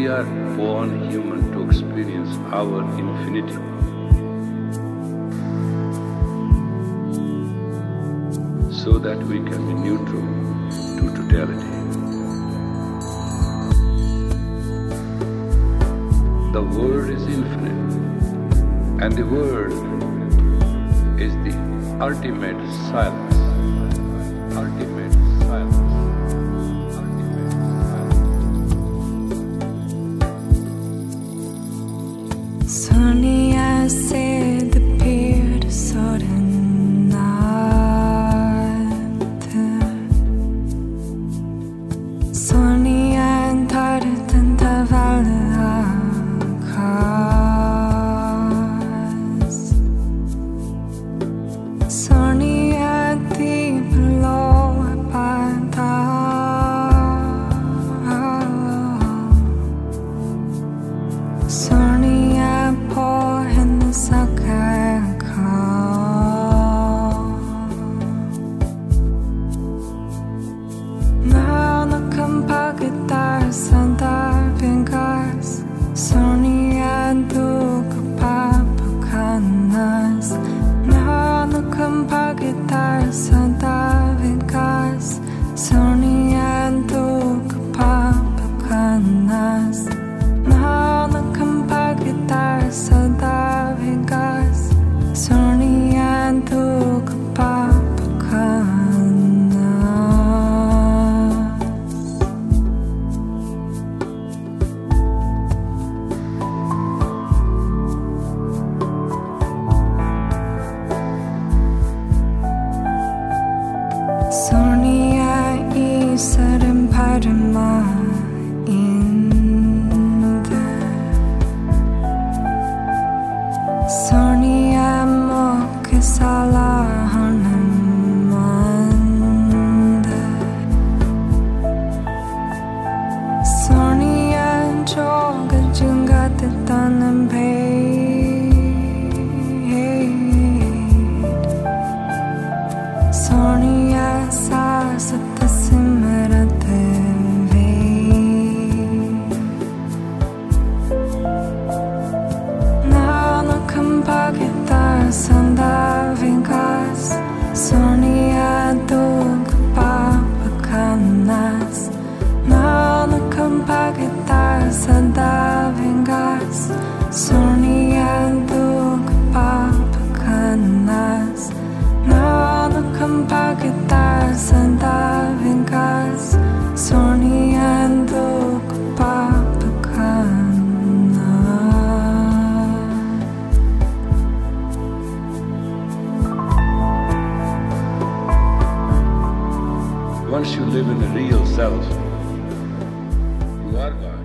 are born human to experience our infinity. So that we can be neutral to totality. The Word is infinite, and the Word is the ultimate silence. Ultimate silence. Sunny as said appeared a sudden night. Sunny and tired and cause. Sunny and deep below about Sunny poor in the sake now no compagitar santa vengas Sunny and do kapapacanas now no compagitar santa vengas Sunny and do kapapacanas now no compagitar sada vengas Sunny and do kapapacanas. Sunny and isar and parma Sunny amo que salahanamanda Sunny and joga jungate tanam paid Sunny asa satasimrate Compagitar sanda vengas Sunny and do kapapacanas now no compagitar sanda vengas Sunny and do kapapacanas now no compagitar sanda vengas Sunny and do kapapacanas. Once you live in a real self, you are God.